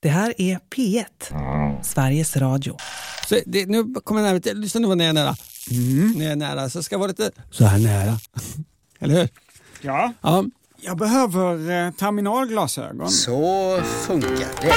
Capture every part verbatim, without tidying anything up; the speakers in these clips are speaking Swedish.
Det här är P ett, Sveriges Radio. Så det, nu kommer jag nära, lyssna nu vad ni är nära. Mm. Ni är nära, så ska vara lite så här nära. Eller hur? Ja. Ja. Jag behöver eh, terminalglasögon. Så funkar det.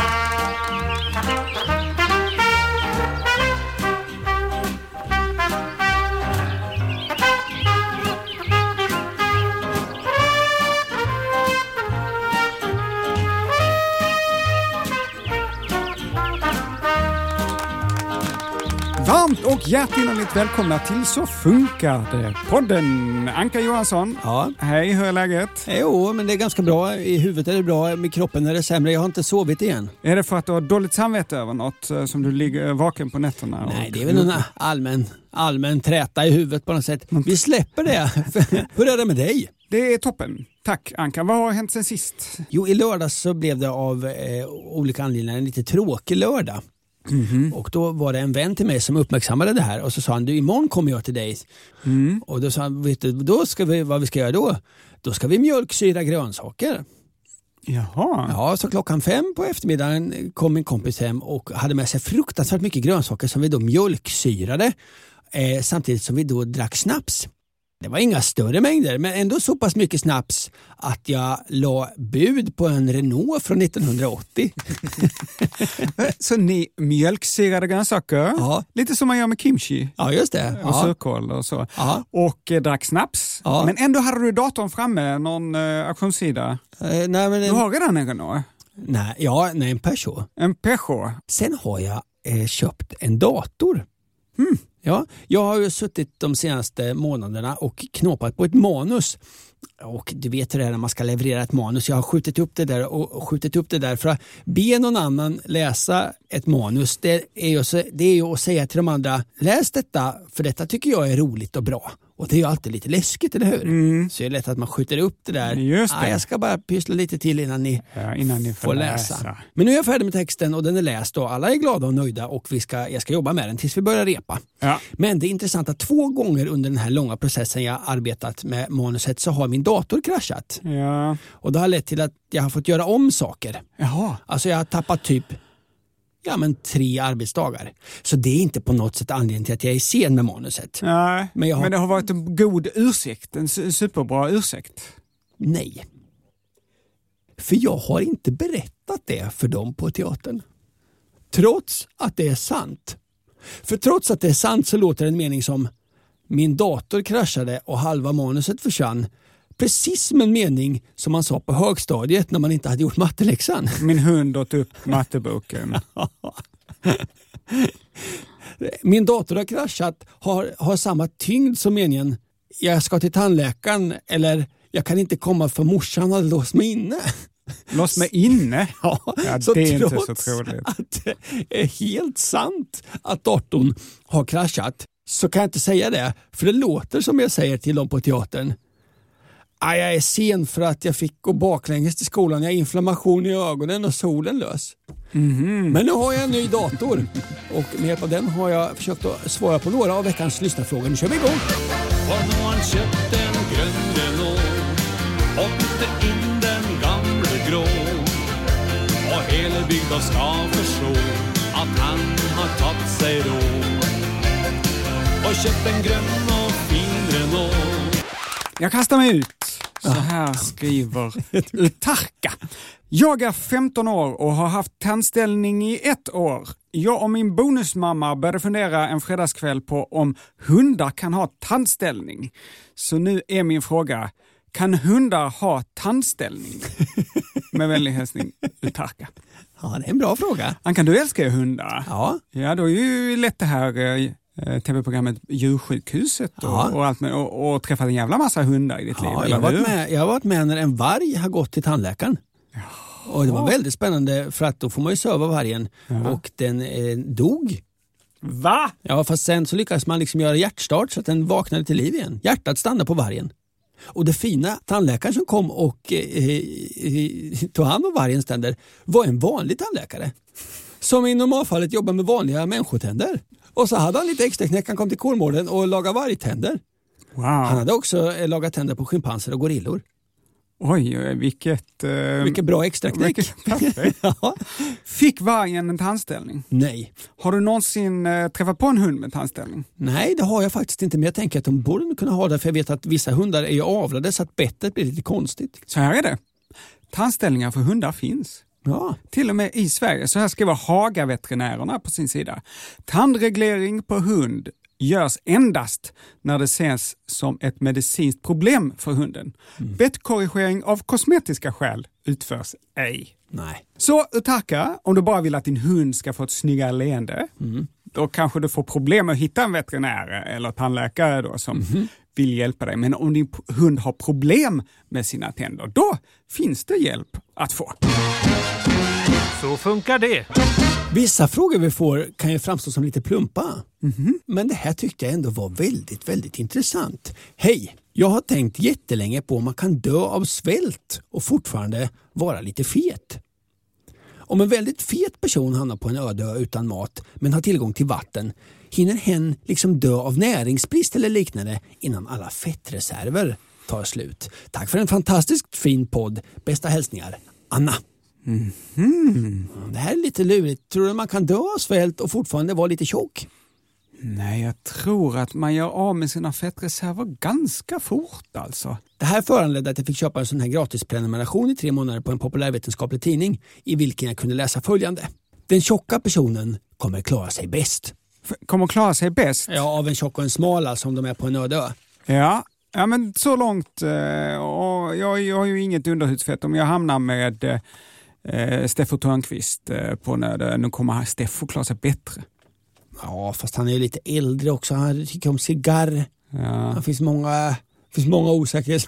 Varmt och hjärtinnerligt välkomna till Så funkar det. Podden Anka Johansson. Ja. Hej, hur är läget? Jo, men det är ganska bra. I huvudet är det bra, med kroppen är det sämre. Jag har inte sovit igen. Är det för att du har dåligt samvete över något som du ligger vaken på nätterna? Nej, det är väl en allmän, allmän träta i huvudet på något sätt. Vi släpper det. Hur är det med dig? Det är toppen. Tack Anka. Vad har hänt sen sist? Jo, i lördags så blev det av eh, olika anledningar en lite tråkig lördag. Mm-hmm. Och då var det en vän till mig som uppmärksammade det här och så sa han, du, imorgon kommer jag till dig. Mm. Och då sa han, vet du, då ska vi, vad vi ska göra då? Då ska vi mjölksyra grönsaker. Jaha. Ja, så klockan fem på eftermiddagen kom min kompis hem och hade med sig fruktansvärt mycket grönsaker som vi då mjölksyrade eh, samtidigt som vi då drack snaps. Det var inga större mängder, men ändå så pass mycket snaps att jag la bud på en Renault från nittonhundraåttio. Så ni mjölksyrade grönsaker? Ja. Lite som man gör med kimchi. Ja, just det. Och ja. surkål och så. Ja. Och eh, drack snaps. Ja. Men ändå hade du datorn framme, någon eh, auktionssida. Eh, nej, men en... Du har redan en Renault? Nej, ja, nej, en Peugeot. En Peugeot? Sen har jag eh, köpt en dator. Hmm. Ja, jag har ju suttit de senaste månaderna och knåpat på ett manus. Och du vet hur det är när man ska leverera ett manus. Jag har skjutit upp det där och skjutit upp det där för att be någon annan läsa ett manus. Det är ju, så, det är ju att säga till de andra, läs detta för detta tycker jag är roligt och bra. Och det är ju alltid lite läskigt, eller hur? Mm. Så det är lätt att man skjuter upp det där. Just det. Ah, jag ska bara pyssla lite till innan ni, ja, innan ni får, får läsa. läsa. Men nu är jag färdig med texten och den är läst och alla är glada och nöjda och vi ska, jag ska jobba med den tills vi börjar repa. Ja. Men det är intressant att två gånger under den här långa processen jag arbetat med manuset så har min dator kraschat. Ja. Och det har lett till att jag har fått göra om saker. Jaha. Alltså jag har tappat typ ja, men tre arbetsdagar. Så det är inte på något sätt anledning till att jag är sen med manuset. Nej, men, jag har... men det har varit en god ursäkt, en superbra ursäkt. Nej. För jag har inte berättat det för dem på teatern. Trots att det är sant. För trots att det är sant så låter en mening som min dator kraschade och halva manuset försvann. Precis som en mening som man sa på högstadiet när man inte hade gjort matteläxan. Min hund åt upp matteboken. Min dator har kraschat, har, har samma tyngd som meningen jag ska till tandläkaren eller jag kan inte komma för morsan har låst mig inne. Låst mig inne? Ja, ja så det är inte trots så troligt. Att det är helt sant att datorn har kraschat så kan jag inte säga det. För det låter som jag säger till dem på teatern. Ah, jag är sen för att jag fick gå baklänges till skolan. Jag har inflammation i ögonen och solen lös. Mm-hmm. Men nu har jag en ny dator. Och med hjälp av den har jag försökt att svara på några av veckans lyssnarfrågor. Nu kör vi igång. Har någon köpt en grön Renault och bytte in den gamla grå? Och hela bygden ska förstå att han har tagit sig då och köpt en grön och fin Renault. Jag kastar mig ut. Så här skriver Utarka. Jag är femton år och har haft tandställning i ett år. Jag och min bonusmamma började fundera en fredagskväll på om hundar kan ha tandställning. Så nu är min fråga, kan hundar ha tandställning? Med vänlig hälsning, Utarka. Ja, det är en bra fråga. Ankan, du älskar ju hundar. Ja. Ja, då är ju lätt det här eh, tv-programmet Djursjukhuset och, ja. och allt med, och, och träffat en jävla massa hundar i ditt ja, liv. Eller jag, har hur? varit med, jag har varit med när en varg har gått till tandläkaren. Ja. Och det var väldigt spännande för att då får man ju söva vargen. Ja. Och den eh, dog. Va? Ja, fast sen så lyckades man liksom göra hjärtstart så att den vaknade till liv igen. Hjärtat stannade på vargen. Och det fina tandläkaren som kom och eh, eh, tog hand om vargens tänder var en vanlig tandläkare. Som i normalfallet jobbar med vanliga människotänder. Och så hade han lite extra knäck. Han kom till Kolmården och lagade vargtänder. Wow. Han hade också eh, lagat tänder på schimpanser och gorillor. Oj, vilket... Uh, Vilket bra extraknäck. Ja. Fick vargen en tandställning? Nej. Har du någonsin uh, träffat på en hund med tandställning? Nej, det har jag faktiskt inte. Men jag tänker att de borde kunna ha det. För jag vet att vissa hundar är ju avlade så att bettet blir lite konstigt. Så här är det. Tandställningar för hundar finns. Ja. Till och med i Sverige. Så här skriver Haga-veterinärerna på sin sida. Tandreglering på hund görs endast när det ses som ett medicinskt problem för hunden. Mm. Bettkorrigering av kosmetiska skäl utförs ej. Nej. Så Utaka, om du bara vill att din hund ska få ett snyggare leende, mm. då kanske du får problem att hitta en veterinär eller tandläkare då som mm. vill hjälpa dig. Men om din hund har problem med sina tänder, då finns det hjälp att få. Så funkar det. Vissa frågor vi får kan ju framstå som lite plumpa. Mm-hmm. Men det här tyckte jag ändå var väldigt, väldigt intressant. Hej, jag har tänkt jättelänge på om man kan dö av svält och fortfarande vara lite fet. Om en väldigt fet person hamnar på en öde ö utan mat men har tillgång till vatten, hinner hen liksom dö av näringsbrist eller liknande innan alla fettreserver tar slut. Tack för en fantastiskt fin podd. Bästa hälsningar, Anna. Mm-hmm. Det här är lite lurigt. Tror du man kan dö av svält och fortfarande vara lite tjock? Nej, jag tror att man gör av med sina fettreserver ganska fort alltså. Det här föranledde att jag fick köpa en sån här gratisprenumeration i tre månader på en populärvetenskaplig tidning i vilken jag kunde läsa följande. Den tjocka personen kommer klara sig bäst. F- kommer klara sig bäst? Ja, av en tjock och en smal som de är på en öde ö. Ja. Ja, men så långt. Och jag, jag har ju inget underhudsfett. Om jag hamnar med eh, Steffo Törnqvist eh, på nöden, nu kommer Steffo klara sig bättre. Ja, fast han är ju lite äldre också. Han tycker om cigarr. Ja. Det finns många, finns många osäkerheter.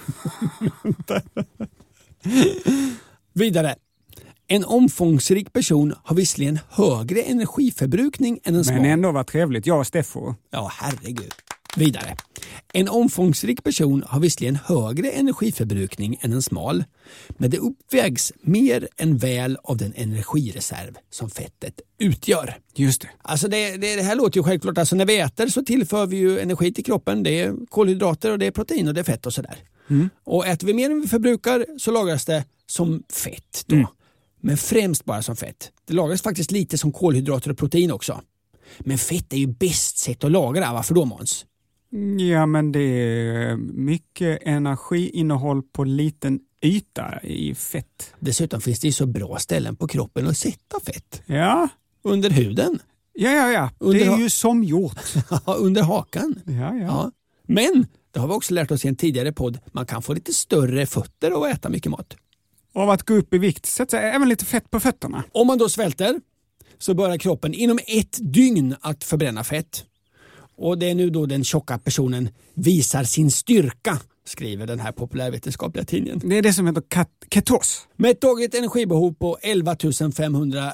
Vidare. En omfångsrik person har visserligen högre energiförbrukning än en smal. Men ändå var trevligt. Jag och Steffo. Ja, herregud. Vidare. En omfångsrik person har visserligen högre energiförbrukning än en smal, men det uppvägs mer än väl av den energireserv som fettet utgör. Just det. Alltså det, det, det här låter ju självklart. Alltså när vi äter så tillför vi ju energi till kroppen. Det är kolhydrater och det är protein och det är fett och sådär. Mm. Och äter vi mer än vi förbrukar så lagras det som fett då. Mm. Men främst bara som fett. Det lagras faktiskt lite som kolhydrater och protein också. Men fett är ju bäst sätt att lagra. Varför då, Måns? Ja, men det är mycket energiinnehåll på liten yta i fett. Dessutom finns det ju så bra ställen på kroppen att sätta fett. Ja. Under huden. Ja, ja, ja. Under det är ha- ju som gjort. Under hakan. Ja, ja, ja. Men, det har vi också lärt oss i en tidigare podd, man kan få lite större fötter och äta mycket mat. Av att gå upp i vikt sätter även lite fett på fötterna. Om man då svälter så börjar kroppen inom ett dygn att förbränna fett. Och det är nu då den tjocka personen visar sin styrka, skriver den här populärvetenskapliga tidningen. Det är det som heter kat- ketos. Med ett dagligt energibehov på elva tusen femhundra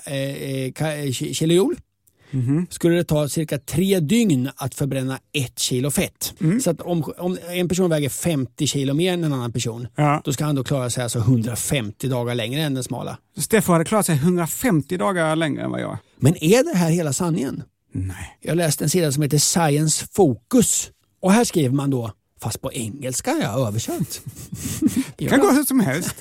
eh, kilojoule mm-hmm. skulle det ta cirka tre dygn att förbränna ett kilo fett. Mm. Så att om, om en person väger femtio kilo mer än en annan person, ja. Då ska han då klara sig alltså hundrafemtio dagar längre än den smala. Steffo hade klarat sig hundrafemtio dagar längre än vad jag. Men är det här hela sanningen? Nej. Jag läste en sida som heter Science Focus. Och här skriver man då, fast på engelska har jag översatt. Det kan gå hur som helst.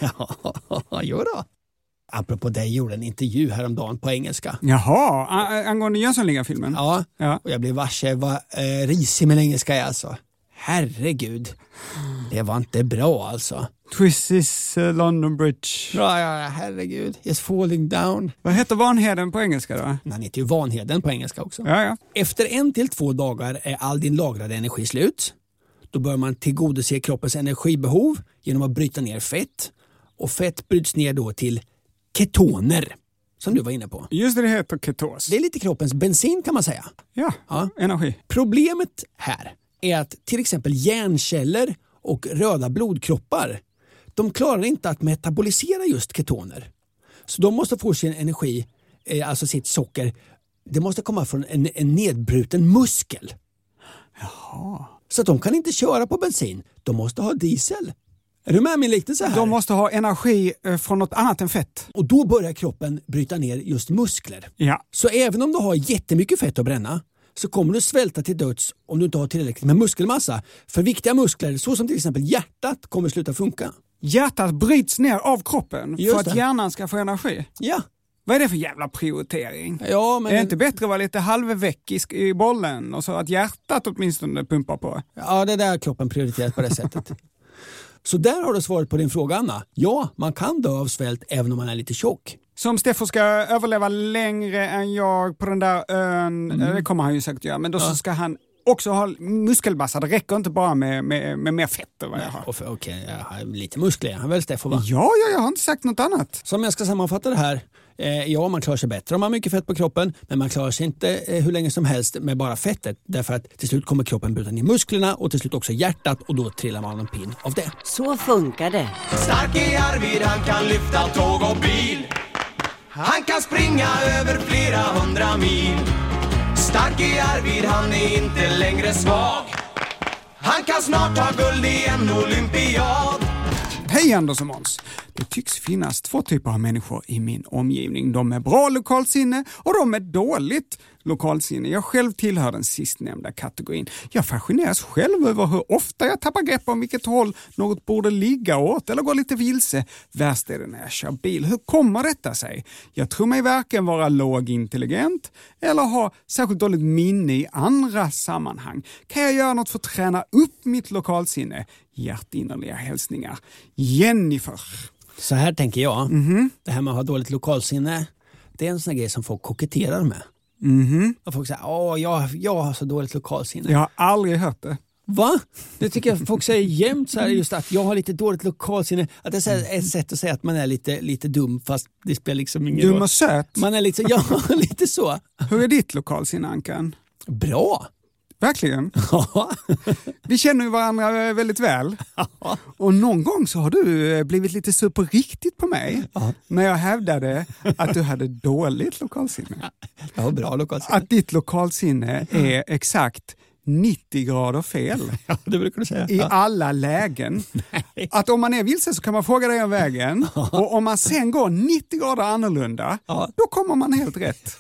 Ja, gör då. Apropå dig gjorde en intervju häromdagen på engelska. Jaha, angående Jönssonligan-filmen. Ja, ja, och jag blev varse vad eh, risig med engelska är alltså. Herregud, det var inte bra alltså. Twist is uh, London Bridge. Ja, ja, herregud. It's falling down. Vad heter Vanheden på engelska då? Han heter ju Vanheden på engelska också. Ja, ja. Efter en till två dagar är all din lagrade energi slut. Då bör man tillgodose kroppens energibehov genom att bryta ner fett. Och fett bryts ner då till ketoner, som du var inne på. Just det, det heter ketos. Det är lite kroppens bensin kan man säga. Ja, ja. Energi. Problemet här är att till exempel hjärnceller och röda blodkroppar, de klarar inte att metabolisera just ketoner. Så de måste få sin energi, alltså sitt socker, det måste komma från en, en nedbruten muskel. Jaha. Så att de kan inte köra på bensin, de måste ha diesel. Är du med min liknelse här? De måste ha energi från något annat än fett. Och då börjar kroppen bryta ner just muskler. Ja. Så även om du har jättemycket fett att bränna så kommer du svälta till döds om du inte har tillräckligt med muskelmassa. För viktiga muskler, så som till exempel hjärtat, kommer sluta funka. Hjärtat bryts ner av kroppen Just för att det. hjärnan ska få energi. Ja. Vad är det för jävla prioritering? Ja, men... Är det inte bättre att vara lite halvväckisk i bollen och så att hjärtat åtminstone pumpar på? Ja, det är där kroppen prioriteras på det sättet. Så där har du svaret på din fråga, Anna. Ja, man kan dö av svält även om man är lite tjock. Så om Steffo ska överleva längre än jag på den där ön, mm. det kommer han ju säkert göra, men då ja. så ska han också ha muskelmassa. Det räcker inte bara med, med, med mer fett vad jag har. Okej, okay, jag har lite muskler. Han väl Steffo, va? Ja, ja, jag har inte sagt något annat. Så om jag ska sammanfatta det här. Eh, ja, man klarar sig bättre om man har mycket fett på kroppen, men man klarar sig inte eh, hur länge som helst med bara fettet. Därför att till slut kommer kroppen bryta ner musklerna och till slut också hjärtat och då trillar man en pin av det. Så funkar det. Starke Arvid, han kan lyfta tåg och bil. Han kan springa över flera hundra mil. Starke Arvid, han är inte längre svag. Han kan snart ta guld i en olympiad. Hej Anders och Måns. Det tycks finnas två typer av människor i min omgivning. De med bra lokalsinne och de med dåligt lokalsinne. Jag själv tillhör den sistnämnda kategorin. Jag fascineras själv över hur ofta jag tappar grepp om vilket håll något borde ligga åt eller gå lite vilse. Värst är det när jag kör bil. Hur kommer detta sig? Jag tror mig varken vara lågintelligent eller ha särskilt dåligt minne i andra sammanhang. Kan jag göra något för att träna upp mitt lokalsinne? Hjärtinnerliga hälsningar. Jennifer. Så här tänker jag. Mm-hmm. Det här med att ha dåligt lokalsinne, det är en sån grej som folk koketterar med. Mm-hmm. Och folk säger, åh, jag, jag har så dåligt lokalsinne. Jag har aldrig hört det. Va? Det tycker jag folk säger jämt så här, just att jag har lite dåligt lokalsinne. Att det är ett sätt att säga att man är lite, lite dum, fast det spelar liksom ingen roll. Dum och söt? Man är lite, ja, lite så. Hur är ditt lokalsinne, Ankan? Bra. Verkligen? Ja. Vi känner ju varandra väldigt väl. Och någon gång så har du blivit lite sur på riktigt på mig. Ja. När jag hävdade att du hade dåligt lokalsinne. Jag har bra lokalsinne. Att ditt lokalsinne är exakt nittio grader fel. Ja, det brukar du säga. I ja. alla lägen. Nej. Att om man är vilse så kan man fråga dig om vägen. Ja. Och om man sen går nittio grader annorlunda, ja. då kommer man helt rätt.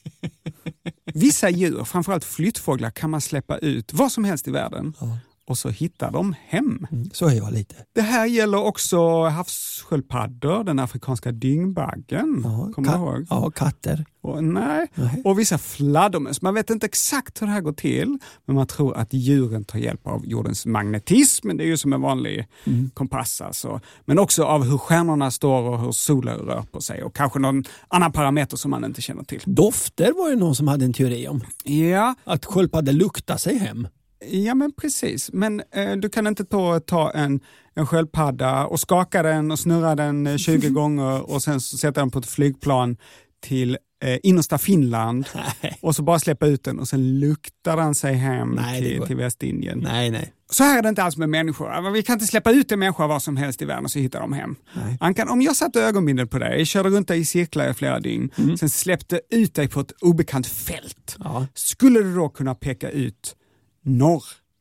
Vissa djur, framförallt flyttfåglar, kan man släppa ut vad som helst i världen. Ja. Och så hittar de hem. Mm, så är jag lite. Det här gäller också havssköldpaddor, den afrikanska dyngbaggen. Ja, kommer ka- du ihåg? Ja, katter. Och, nej. nej. Och vissa fladdermöss. Man vet inte exakt hur det här går till, men man tror att djuren tar hjälp av jordens magnetism. Det är ju som en vanlig mm. kompass. Alltså. Men också av hur stjärnorna står och hur solen rör på sig. Och kanske någon annan parameter som man inte känner till. Dofter var ju någon som hade en teori om. Ja. Att sköldpaddor luktar sig hem. Ja, men precis. Men eh, du kan inte ta, ta en, en sköldpadda och skaka den och snurra den tjugo gånger och sen sätta den på ett flygplan till eh, innersta Finland. Nej. Och så bara släppa ut den och sen luktar den sig hem nej, till, till Västindien. Nej, nej. Så här är det inte alls med människor. Vi kan inte släppa ut en människa var som helst i världen och så hittar de hem. Nej. Ankan, om jag satte ögonbindel på dig, körde runt dig i cirklar i flera dygn, mm. sen släppte ut dig på ett obekant fält. Ja. Skulle du då kunna peka ut norr?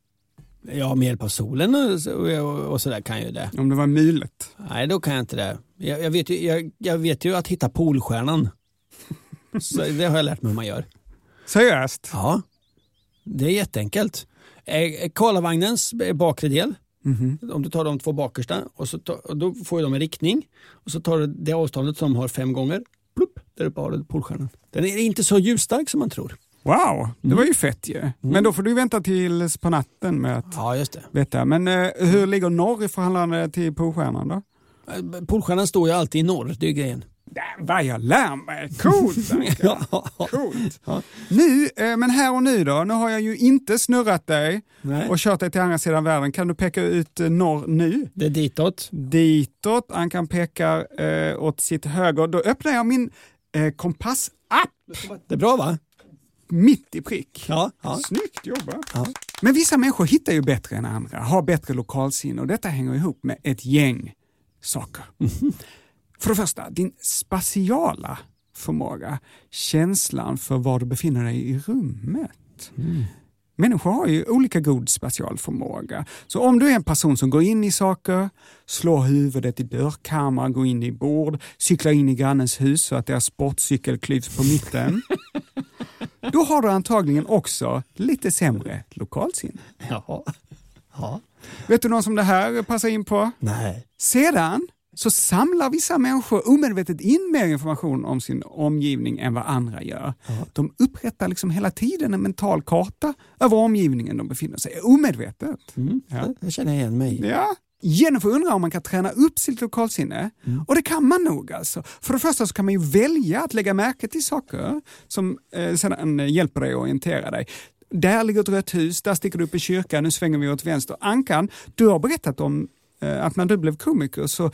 Ja, med hjälp av solen och, och sådär kan jag ju det. Om det var mulet? Nej, då kan jag inte det. Jag, jag, vet, ju, jag, jag vet ju att hitta polstjärnan. Så det har jag lärt mig hur man gör. Seriöst? Ja, det är jätteenkelt. Karlavagnens bakre del, mm-hmm. om du tar de två bakersta och, så tar, och då får de en riktning och så tar du det avståndet som har fem gånger. Plupp, där uppe har du polstjärnan. Den är inte så ljusstark som man tror. Wow, det mm. var ju fett ju. Mm. Men då får du vänta tills på natten med att ja, just det. veta. Men eh, hur ligger norr i förhållande till polstjärnan då? Polstjärnan står ju alltid i norr, det är grejen. Vad jag lär mig. Coolt. ja. Coolt. Ja. Nu, eh, men här och nu då, nu har jag ju inte snurrat dig Nej. och kört dig till andra sidan världen. Kan du peka ut eh, norr nu? Det är ditåt. Ditåt. Han kan peka eh, åt sitt höger. Då öppnar jag min eh, kompassapp. Det är bra, va? Mitt i prick. Ja, ja. Snyggt jobbat. Ja. Men vissa människor hittar ju bättre än andra, har bättre lokalsinne och detta hänger ihop med ett gäng saker. Mm-hmm. För det första, din spatiala förmåga, känslan för var du befinner dig i rummet. Mm. Människor har ju olika god spatial förmåga. Så om du är en person som går in i saker, slår huvudet i dörrkammaren, går in i bord, cyklar in i grannens hus så att deras sportcykel klyvs på mitten. Då har du antagligen också lite sämre lokalsinne. Ja. Ja. Vet du någon som det här passar in på? Nej. Sedan så samlar vissa människor omedvetet in mer information om sin omgivning än vad andra gör. Ja. De upprättar liksom hela tiden en mental karta över omgivningen de befinner sig i. Omedvetet. Mm. Ja. Jag känner igen mig. Ja. Jennifer undrar om man kan träna upp sitt lokalsinne. Mm. Och det kan man nog alltså. För det första så kan man ju välja att lägga märke till saker som eh, sedan hjälper dig att orientera dig. Där ligger ett rött hus, där sticker du upp i kyrkan, nu svänger vi åt vänster. Ankan, du har berättat om eh, att när du blev komiker så,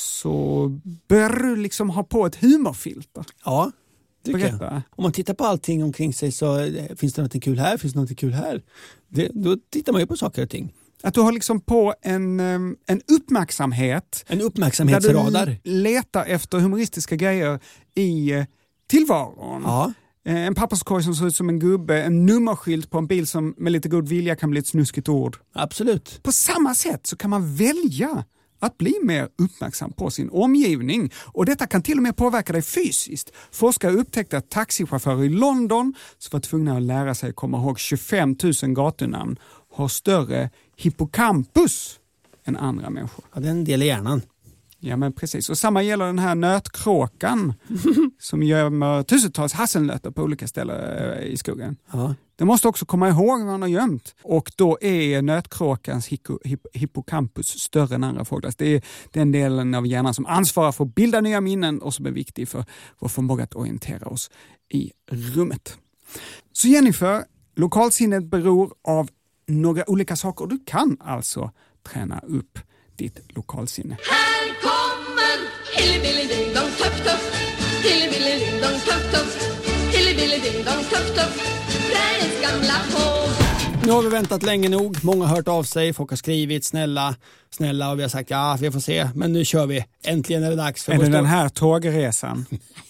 så började du liksom ha på ett humorfilter. Ja, tycker Berätta. jag. Om man tittar på allting omkring sig så eh, finns det något kul här, finns det något kul här. Det, då tittar man ju på saker och ting. Att du har liksom på en, en uppmärksamhet. En uppmärksamhetsradar. Där du letar efter humoristiska grejer i tillvaron. Ja. En papperskorg som ser ut som en gubbe, en nummerskylt på en bil som med lite god vilja kan bli ett snuskigt ord. Absolut. På samma sätt så kan man välja att bli mer uppmärksam på sin omgivning. Och detta kan till och med påverka dig fysiskt. Forskare upptäckte att taxichaufförer i London som var tvungna att lära sig komma ihåg tjugofem tusen gatunamn har större hippocampus än andra människor. Ja, det är en del i hjärnan. Ja, men precis. Och samma gäller den här nötkråkan som gömmer tusentals hasselnötter på olika ställen i skogen. Ja. Den måste också komma ihåg vad han har gömt. Och då är nötkråkans hippo, hippo, hippocampus större än andra fåglars. Det är den delen av hjärnan som ansvarar för att bilda nya minnen och som är viktig för vår förmåga att orientera oss i rummet. Så Jennifer, lokalsinnet beror av några olika saker. Du kan alltså träna upp ditt lokalsinne. Här kommer Hillebilly-ding-dong tuff-tuff, Hillebilly-ding-dong tuff-tuff, Hillebilly-ding-dong tuff-tuff, Fräns gamla fågel. Nu har vi väntat länge nog, många har hört av sig, folk har skrivit snälla, snälla och vi har sagt ja, vi får se, men nu kör vi. Äntligen är det dags för Är det stor... den här tågresan?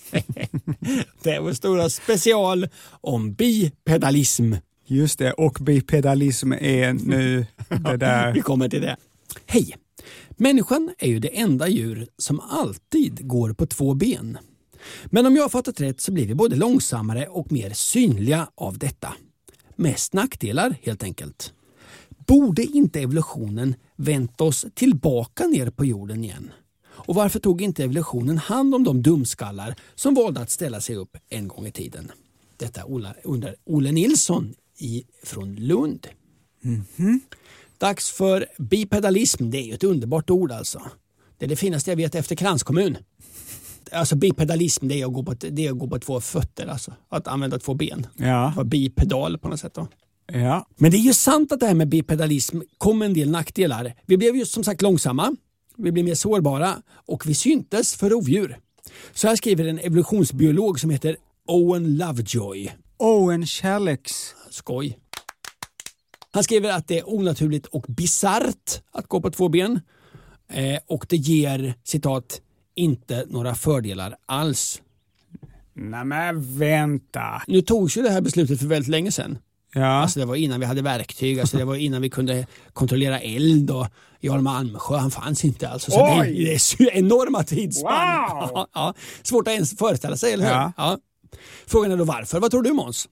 Det är vår stora special om bipedalism. Just det, och bipedalism är nu det där. Vi kommer till det. Hej! Människan är ju det enda djur som alltid går på två ben. Men om jag har fattat rätt så blir vi både långsammare och mer synliga av detta. Mest nackdelar helt enkelt. Borde inte evolutionen vänt oss tillbaka ner på jorden igen? Och varför tog inte evolutionen hand om de dumskallar som valde att ställa sig upp en gång i tiden? Detta undrar Olle Nilsson i, från Lund. Mm-hmm. Dags för bipedalism, det är ju ett underbart ord alltså. Det är det finaste jag vet efter kranskommun. Alltså bipedalism, det är att gå på, det är att gå på två fötter alltså. Att använda två ben. Ja. Var bipedal på något sätt då. Ja. Men det är ju sant att det här med bipedalism kom en del nackdelar. Vi blev ju som sagt långsamma, vi blev mer sårbara och vi syntes för rovdjur. Så här skriver en evolutionsbiolog som heter Owen Lovejoy. Owen kärleks... Skoj. Han skriver att det är onaturligt och bizarrt att gå på två ben. Eh, och det ger, citat, inte några fördelar alls. Nej men vänta. Nu togs ju det här beslutet för väldigt länge sedan. Ja. Alltså det var innan vi hade verktyg, alltså det var innan vi kunde kontrollera eld och Jarl Malmsjö, han fanns inte alltså. Så det, det är så enorma tidsspann. Wow. Ja, ja. Svårt att ens föreställa sig, eller hur? Ja. Ja. Frågan är då varför. Vad tror du, Måns?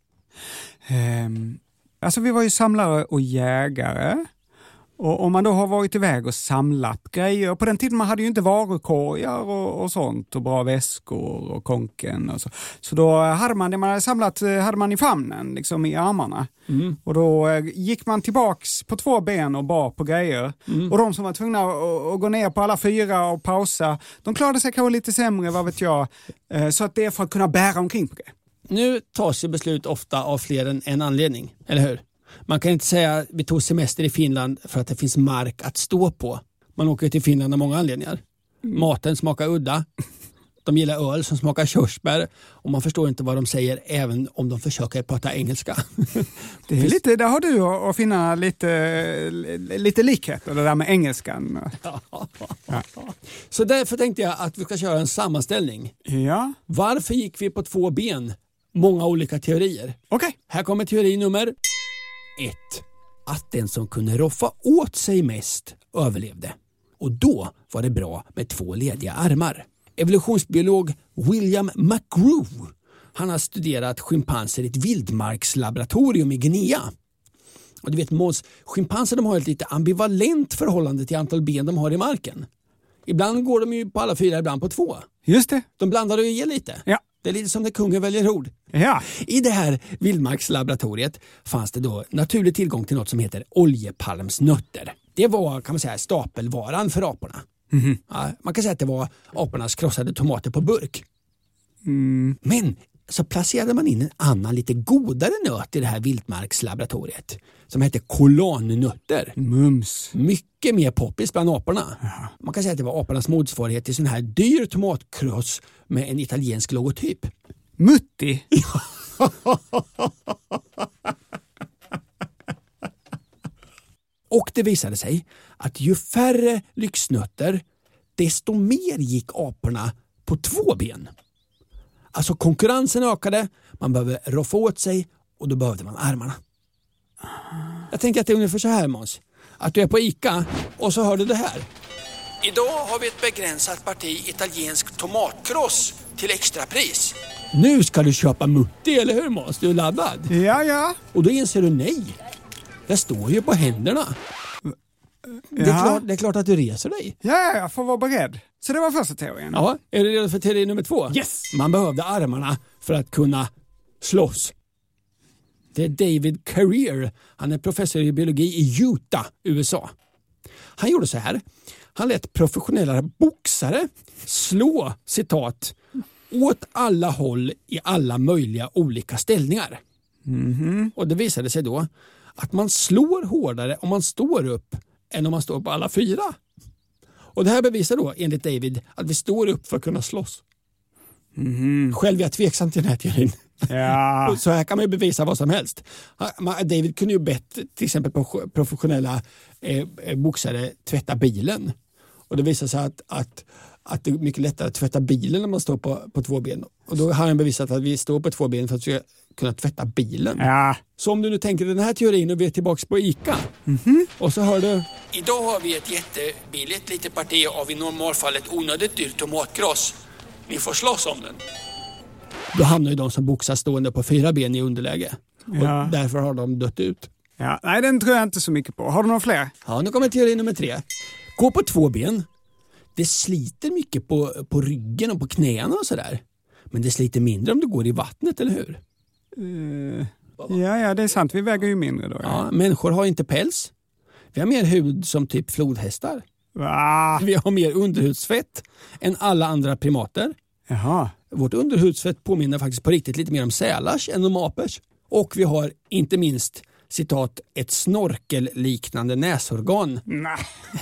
Um, alltså vi var ju samlare och jägare. Och om man då har varit iväg och samlat grejer. På den tiden man hade ju inte varukorgar och, och sånt. Och bra väskor och konken och så. Så då hade man det man hade samlat hade man i famnen, liksom i armarna. Mm. Och då gick man tillbaks på två ben och bar på grejer. Mm. Och de som var tvungna att, att gå ner på alla fyra och pausa, de klarade sig kanske lite sämre, vad vet jag. Så att det är för att kunna bära omkring på grejer. Nu tas ju beslut ofta av fler än en anledning, eller hur? Man kan inte säga att vi tog semester i Finland för att det finns mark att stå på. Man åker till Finland av många anledningar. Maten smakar udda. De gillar öl som smakar körsbär. Och man förstår inte vad de säger även om de försöker prata engelska. Det är lite, där har du att finna lite, lite likheter, det där med engelskan. Ja. Så därför tänkte jag att vi ska köra en sammanställning. Ja. Varför gick vi på två ben? Många olika teorier. Okej. Okay. Här kommer teori nummer ett. Att den som kunde roffa åt sig mest överlevde. Och då var det bra med två lediga armar. Evolutionsbiolog William McGrew, han har studerat schimpanser i ett vildmarkslaboratorium i Guinea. Och du vet Måns, schimpanser de har ett lite ambivalent förhållande till antal ben de har i marken. Ibland går de ju på alla fyra, ibland på två. Just det. De blandar och ger lite. Ja. Det är lite som när kungen väljer ord. Ja. I det här vildmarkslaboratoriet fanns det då naturlig tillgång till något som heter oljepalmsnötter. Det var, kan man säga, stapelvaran för aporna. Mm. Ja, man kan säga att det var apornas krossade tomater på burk. Mm. Men så placerade man in en annan lite godare nöt i det här vildmarkslaboratoriet som heter kolonnötter. Mums. Mycket mer poppis bland aporna. Ja. Man kan säga att det var apornas motsvarighet till sån här dyr tomatkross med en italiensk logotyp. Mutti. Och det visade sig att ju färre lyxnötter, desto mer gick aporna på två ben. Alltså konkurrensen ökade, man behövde roffa åt sig och då behövde man armarna. Jag tänker att det är ungefär så här, Måns. Att du är på ICA och så hör du det här. Idag har vi ett begränsat parti italiensk tomatkross till extrapris. Nu ska du köpa mutti, eller hur Måns? Du är laddad. Ja, ja. Och då inser du nej. Jag står ju på händerna. Det är, klart, det är klart att du reser dig. Ja, jag får vara beredd. Så det var första teorin. Ja, är du redo för teori nummer två? Yes! Man behövde armarna för att kunna slåss. Det är David Carrier. Han är professor i biologi i Utah, U S A. Han gjorde så här. Han lät professionella boxare slå, citat, åt alla håll i alla möjliga olika ställningar. Mm-hmm. Och det visade sig då att man slår hårdare om man står upp än om man står på alla fyra. Och det här bevisar då enligt David att vi står upp för att kunna slåss. Mm-hmm. Själv är jag tveksam till den här teorin. Ja. Så här kan man ju bevisa vad som helst. David kunde ju bett till exempel på professionella eh, boxare tvätta bilen. Och det visar sig att, att, att det är mycket lättare att tvätta bilen när man står på, på två ben. Och då har han bevisat att vi står på två ben för att vi ska kunna tvätta bilen. Ja. Så om du nu tänker den här teorin och vi är tillbaka på ICA. Mm-hmm. Och så hör du. Idag har vi ett jättebilligt litet parti av i normalfallet onödigt dyrt tomatkross. Ni får slåss om den. Då hamnar ju de som boxar stående på fyra ben i underläge. Ja. Och därför har de dött ut. Ja. Nej, den tror jag inte så mycket på. Har du några fler? Ja, nu kommer teori nummer tre. Gå på två ben. Det sliter mycket på, på ryggen och på knäna och sådär. Men det sliter mindre om du går i vattnet, eller hur? Uh, ja, ja, det är sant. Vi väger ju mindre då. Ja. Ja, människor har inte päls. Vi har mer hud som typ flodhästar. Va? Vi har mer underhudsfett än alla andra primater. Jaha. Vårt underhudsfett påminner faktiskt på riktigt lite mer om sälars än om apers. Och vi har inte minst, citat, ett snorkelliknande näsorgan. Nej.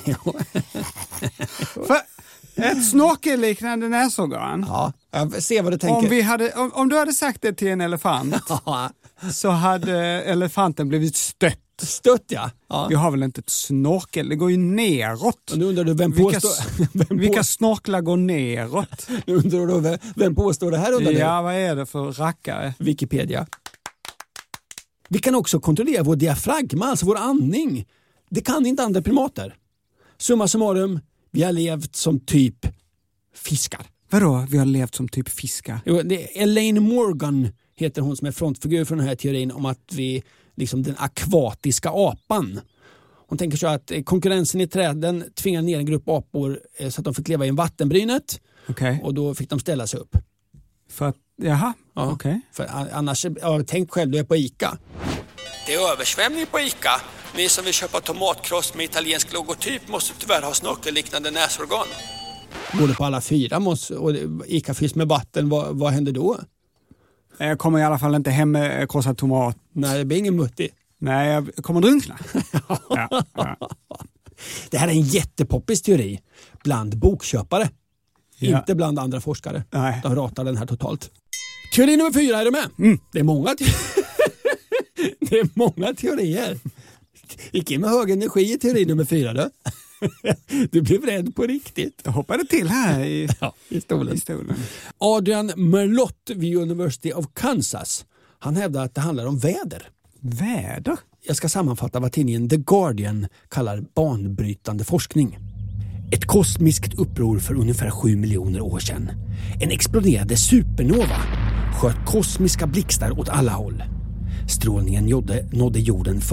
För ett snorkelliknande näsorgan? Ja, jag ser vad du tänker. Om, vi hade, om, om du hade sagt det till en elefant så hade elefanten blivit stött. Stött, ja. ja. Vi har väl inte ett snorkel, det går ju neråt. Och nu undrar du vem vilka, påstår... vem vilka på... snorklar går neråt? Nu undrar du vem, vem påstår det här undrar Ja, du? vad är det för rackare? Wikipedia. Vi kan också kontrollera vår diafragma, alltså vår andning. Det kan inte andra primater. Summa summarum, vi har levt som typ fiskar. Vadå, vi har levt som typ fiskar? Jo, det är Elaine Morgan heter hon som är frontfigur för den här teorin om att vi, liksom den akvatiska apan. Hon tänker så att konkurrensen i träden tvingar ner en grupp apor så att de fick leva i en vattenbrynet. Okay. Och då fick de ställa sig upp. För att, jaha, ja, okej. Okay. För annars, ja, tänk själv, du är på ICA. Det är översvämning på ICA. Ni som vill köpa tomatkross med italiensk logotyp måste tyvärr ha snorkelliknande näsorgan. Går du på alla fyra måste, och ICA fylls med vatten, vad, vad händer då? Jag kommer i alla fall inte hem med krossad tomat. Nej, det blir ingen mutti. Nej, jag kommer drunkna. ja, ja. Det här är en jättepoppis teori bland bokköpare. Ja. Inte bland andra forskare. Nej. De ratar den här totalt. Teori nummer fyra, är du med? Mm. Det är många te- Det är många teorier. Gick in med hög energi i teori nummer fyra då. Du blev rädd på riktigt. Jag hoppade till här i, ja, i, stolen. i stolen. Adrian Merlott vid University of Kansas. Han hävdar att det handlar om väder. Väder? Jag ska sammanfatta vad tidningen The Guardian kallar banbrytande forskning. Ett kosmiskt uppror för ungefär sju miljoner år sedan. En exploderande supernova sköt kosmiska blixtar åt alla håll. Strålningen nådde, nådde jorden för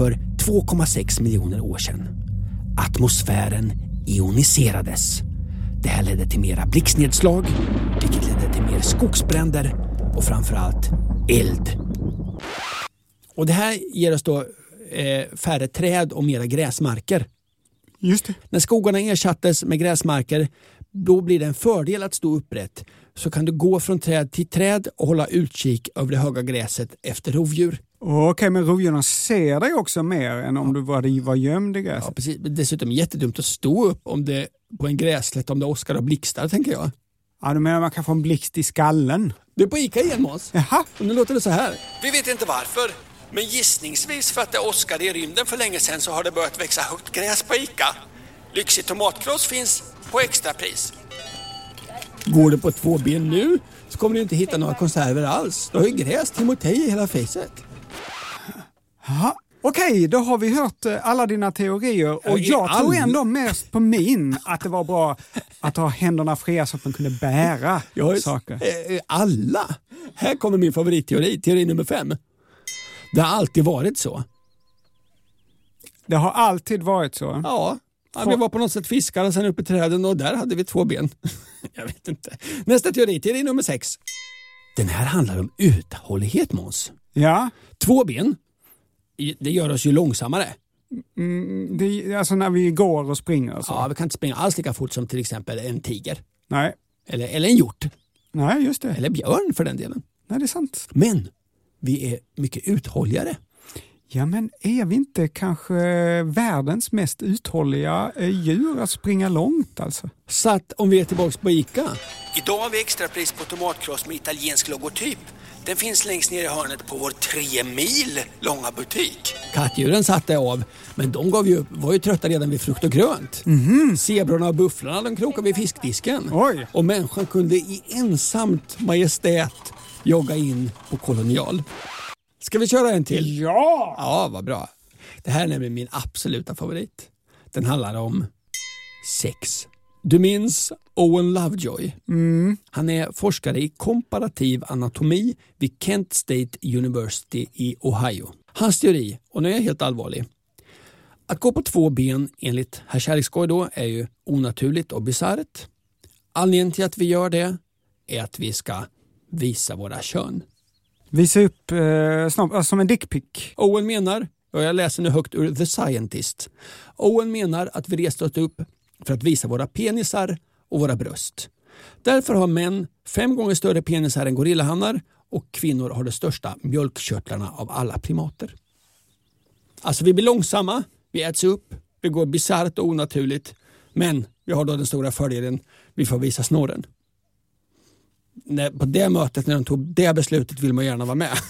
två komma sex miljoner år sedan. Atmosfären ioniserades. Det här ledde till mera blixtnedslag, vilket ledde till mer skogsbränder och framförallt eld. Och det här ger oss då eh, färre träd och mera gräsmarker. Just det. När skogarna ersattes med gräsmarker, då blir det en fördel att stå upprätt. Så kan du gå från träd till träd och hålla utkik över det höga gräset efter rovdjur. Okej, okay, men rovdjuren ser dig också mer än om du var, var gömd i gräset. Ja, precis. Dessutom är det jättedumt att stå upp om det på en gräslätt om det åskar och blixtar, tänker jag. Ja, du menar man kan få en blixt i skallen? Du är på Ica igen, Måns. Jaha. Och nu låter det så här. Vi vet inte varför, men gissningsvis för att det åskade i rymden för länge sedan så har det börjat växa högt gräs på Ica. Lyxig tomatkross finns på extrapris. Går det på två ben nu så kommer du inte hitta några konserver alls. Du har ju gräs till motej i hela facet. Jaha. Okej, då har vi hört alla dina teorier och Ja, jag all... tror ändå mest på min att det var bra att ha händerna fria så att man kunde bära jag, saker. Alla! Här kommer min favoritteori, teori nummer fem. Det har alltid varit så. Det har alltid varit så? Ja. Ja, vi var på något sätt fiskare sen uppe i träden och där hade vi två ben. Jag vet inte. Nästa teori, teori nummer sex. Den här handlar om uthållighet, Måns. Ja. Två ben, det gör oss ju långsammare. Mm, det, alltså när vi går och springer och så. Ja, vi kan inte springa alls lika fort som till exempel en tiger. Nej. Eller, eller en hjort. Nej, just det. Eller björn för den delen. Nej, det är sant. Men vi är mycket uthålligare. Ja, men är vi inte kanske världens mest uthålliga djur att springa långt alltså? Så att om vi är tillbaka på Ica. Idag har vi extrapris på tomatkross med italiensk logotyp. Den finns längst ner i hörnet på vår tre mil långa butik. Kattdjuren satte av, men de gav ju, var ju trötta redan vid frukt och grönt. Mm-hmm. Zebrorna och bufflarna, de krokade vid fiskdisken. Oj. Och människan kunde i ensamt majestät jogga in på kolonial. Ska vi köra en till? Ja! Ja, vad bra. Det här är nämligen min absoluta favorit. Den handlar om sex. Du minns Owen Lovejoy? Mm. Han är forskare i komparativ anatomi vid Kent State University i Ohio. Hans teori, och nu är jag helt allvarlig. Att gå på två ben enligt herr Kärleksgård då är ju onaturligt och bisarrt. Anledningen till att vi gör det är att vi ska visa våra kön. Visa upp eh, snabb, som en dickpic. Owen menar, och jag läser nu högt ur The Scientist. Owen menar att vi reste oss upp för att visa våra penisar och våra bröst. Därför har män fem gånger större penisar än gorillahannar och kvinnor har de största mjölkkörtlarna av alla primater. Alltså vi blir långsamma, vi äts upp, vi går bisarrt och onaturligt, men vi har då den stora fördelen, vi får visa snorren. När, på det mötet när de tog det beslutet vill man gärna vara med.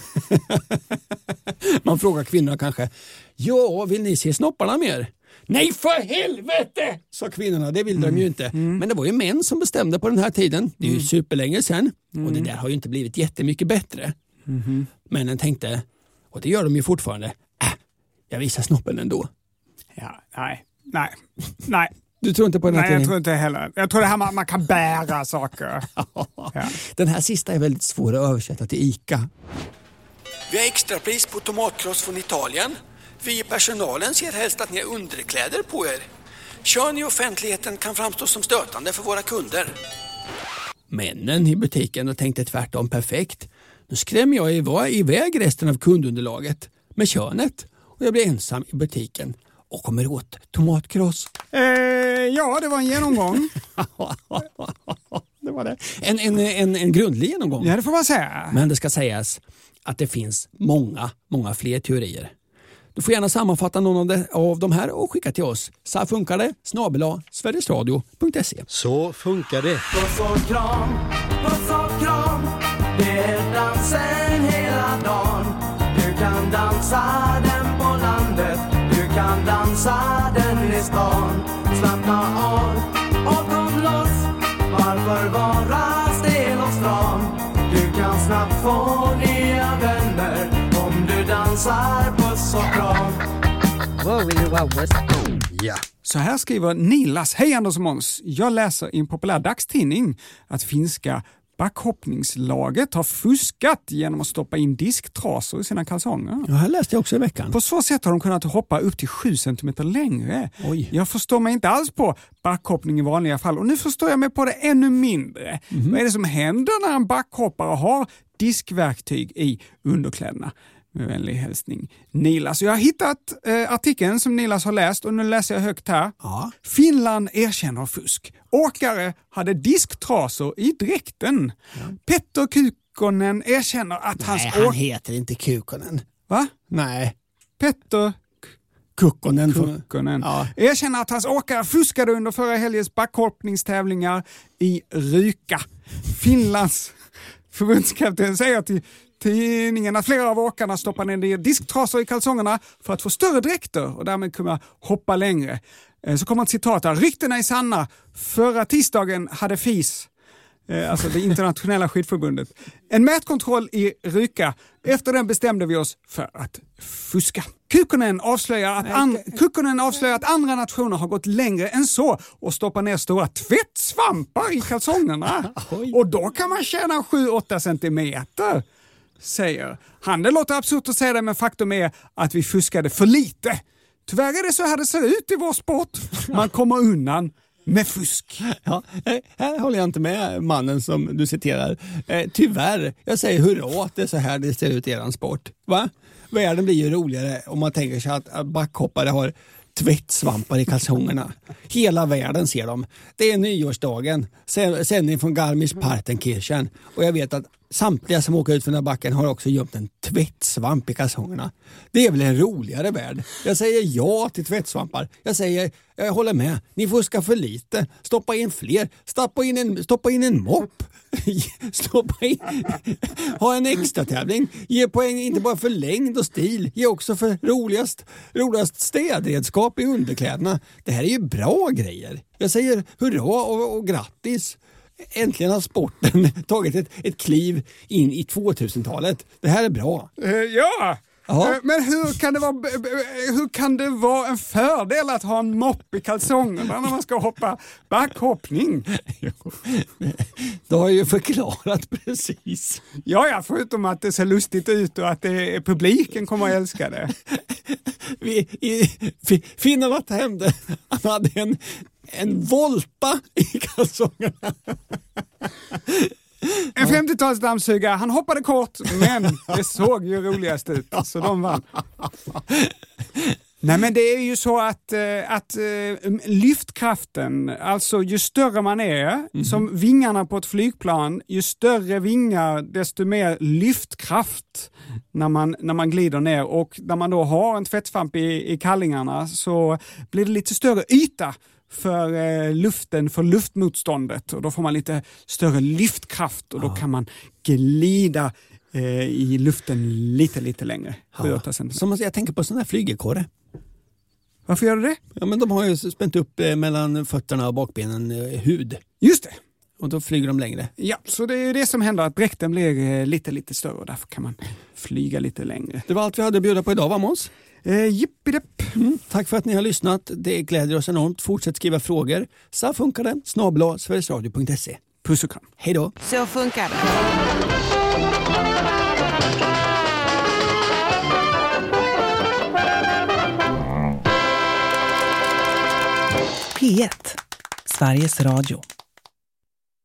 Man frågar kvinnorna kanske, ja, vill ni se snopparna mer? Nej, för helvete, sa kvinnorna, det vill mm. de ju inte. Mm. Men det var ju män som bestämde på den här tiden. Det är ju mm. superlänge sedan. Mm. Och det där har ju inte blivit jättemycket bättre. Mm. Männen tänkte, och det gör de ju fortfarande, äh, jag visar snoppen ändå. Ja, nej, nej, nej. Du tror inte på den här Nej, jag tror inte heller. Jag tror det här man, man kan bära saker. Ja. Den här sista är väldigt svår att översätta till Ica. Vi har extrapris på tomatkross från Italien. Vi i personalen ser helst att ni har underkläder på er. Kön i offentligheten kan framstå som stötande för våra kunder. Männen i butiken och tänkte tvärtom perfekt. Nu skrämmer jag iväg resten av kundunderlaget med könet. Och jag blir ensam i butiken och kommer åt tomatkross. Eh, ja, det var en genomgång. Det var det. En, en, en, en grundlig genomgång. Ja, det får man säga. Men det ska sägas att det finns många, många fler teorier. Du får gärna sammanfatta någon av, det, av de här och skicka till oss. Så här funkar det, snabel-a sverigesradio punkt se. Så funkar det. Puss och kram, puss och kram. Det är dansen hela dagen. Du kan dansa den på landet. Du kan dansa den i stan. Slappna av och kom loss. Varför vara stel och stram? Du kan snabbt få nya vänner om du dansar puss och kram. Ja. Så här skriver Nilas. Hej Anders och Måns. Jag läser i en populär dagstidning att finska backhoppningslaget har fuskat genom att stoppa in disktrasor i sina kalsonger. Ja, jag läste också i veckan. På så sätt har de kunnat hoppa upp till sju centimeter längre. Oj. Jag förstår mig inte alls på backhoppning i vanliga fall och nu förstår jag mig på det ännu mindre. Mm-hmm. Vad är det som händer när en backhoppare har diskverktyg i underkläderna? Med vänlig hälsning Nilas. Jag har hittat eh, artikeln som Nilas har läst och nu läser jag högt här. Ja. Finland erkänner fusk. Åkare hade disktrasor i dräkten. Ja. Petter Kukkonen erkänner att Nej, hans... han å- heter inte Kukkonen. Va? Nej. Petter Kukkonen. Kukkonen. Ja. Erkänner att hans åkare fuskade under förra helgens backhoppningstävlingar i Ryka. Finlands förbundskapten säger till tidningen att flera av åkarna stoppar ner disktrasor i kalsongerna för att få större dräkter och därmed kunna hoppa längre. Så kommer ett citat här. Ryktena är sanna. Förra tisdagen hade F I S, alltså det internationella skidförbundet, en mätkontroll i Ryka. Efter den bestämde vi oss för att fuska. Kukkonen avslöjar att, an- Kukkonen avslöjar att andra nationer har gått längre än så och stoppar ner stora tvättsvampar i kalsongerna. Och då kan man tjäna sju åtta centimeter, säger han. Det låter absurt att säga det, men faktum är att vi fuskade för lite. Tyvärr är det så här det ser ut i vår sport. Man kommer undan med fusk. Ja, här håller jag inte med mannen som du citerar. Eh, tyvärr, jag säger hurra att det är så här det ser ut i eran sport. Va? Världen blir ju roligare om man tänker sig att backhoppare har tvättsvampar i kalsongerna. Hela världen ser dem. Det är nyårsdagen. Sändning från Garmisch-Partenkirchen. Och jag vet att samtliga som åker ut för den här backen har också gömt en tvättsvamp i kalsongerna. Det är väl en roligare värld. Jag säger ja till tvättsvampar. Jag säger, jag håller med. Ni fuskar för lite. Stoppa in fler. Stoppa in en, stoppa in en mopp. Stoppa in. Ha en extra tävling. Ge poäng inte bara för längd och stil. Ge också för roligast, roligast städredskap i underkläderna. Det här är ju bra grejer. Jag säger hurra och, och grattis. Äntligen har sporten tagit ett, ett kliv in i tvåtusentalet. Det här är bra. Uh, ja, uh, men hur kan, det vara, hur kan det vara en fördel att ha en mopp i kalsongerna när man ska hoppa backhoppning? Du har ju förklarat precis. Ja, ja, förutom att det ser lustigt ut och att det är, publiken kommer att älska det. Vi, i, finner vad hände. Han hade en En volta i kalsongerna. En femtiotalsdammsugare. Han hoppade kort, men det såg ju roligast ut. Så de vann. Nej, men det är ju så att, att lyftkraften, alltså ju större man är, mm-hmm. som vingarna på ett flygplan, ju större vingar desto mer lyftkraft när man, när man glider ner. Och när man då har en tvättsvamp i, i kallingarna så blir det lite större yta för eh, luften, för luftmotståndet, och då får man lite större lyftkraft och då kan man glida eh, i luften lite, lite längre. Ja. Som jag tänker på sådana här flygelkåre. Varför gör du det? Ja, men de har ju spänt upp eh, mellan fötterna och bakbenen eh, hud. Just det. Och då flyger de längre. Ja, så det är det som händer, att dräkten blir eh, lite, lite större och därför kan man flyga lite längre. Det var allt vi hade att bjuda på idag, va Måns? Eh, jippidepp. Mm, tack för att ni har lyssnat. Det glädjer oss enormt. Fortsätt skriva frågor. Så funkar det. snabel-a sverigesradio punkt se. Puss och kram. Hej då. Så funkar det. P ett. Sveriges Radio.